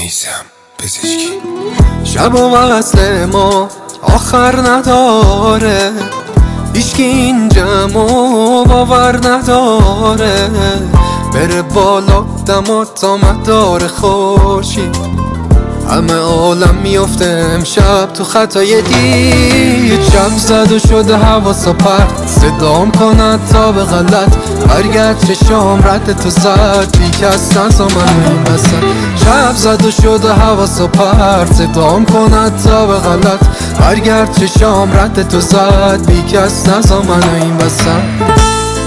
میسم پزشکی. شب و وصل ما آخر نداره، هیچکی این جمع و باور نداره. بره بالا دما تا مدار خورشید، همه عالم میفته امشب تو خطای دید. شب زد و شده حواس و پرت، صدام کند تا به غلط. برگرد چشام رد تو زد، بی کس نزا منو این وسط. شب زد و شده حواس و پرت، صدام کند تا به غلط. برگرد چشام رد تو زد، بی کس نزا منو این وسط.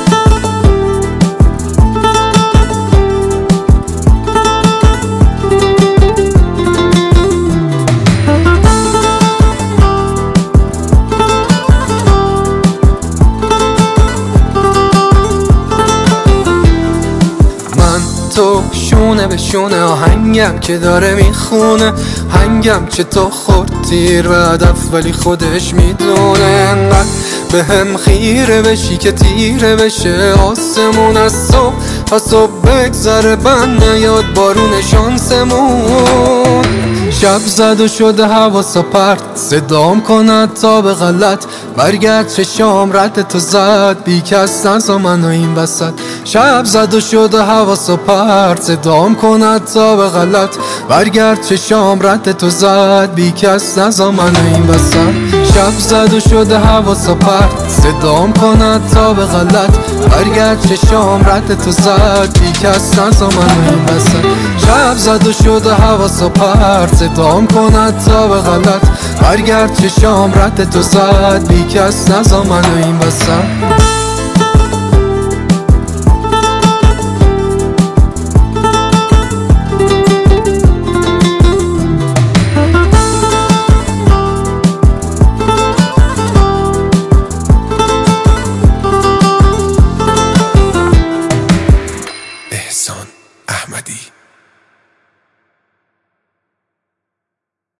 تو شونه به شونه آهنگم که داره میخونه. هنگم که تو خورد تیر به هدف ولی خودش میدونه. انقدر به هم خیره بشی که تیره بشه آسمون. از صبح تا صبح بگذره بند نیاد بارون شانسمون. شب زد و شده حواس و پرت، صدام کند تا به غلط. برگرد چشام رد تو زد، بی کس نزا منو این وسط. شب زد و شده حواس و پرت، صدام کند تا به غلط. برگرد چشام رد تو زد، بی کس نزا منو این وسط. شب زد و شده حواس و پرت، صدام کند تا به غلط. برگرد چشام رد تو زد، بی کس نزا منو این وسط. شب زد و شده حواس و پرت، صدام کند تا به غلط. برگرد چشام رد تو زد، بی کس نزا منو این وسط. احسان احمدی.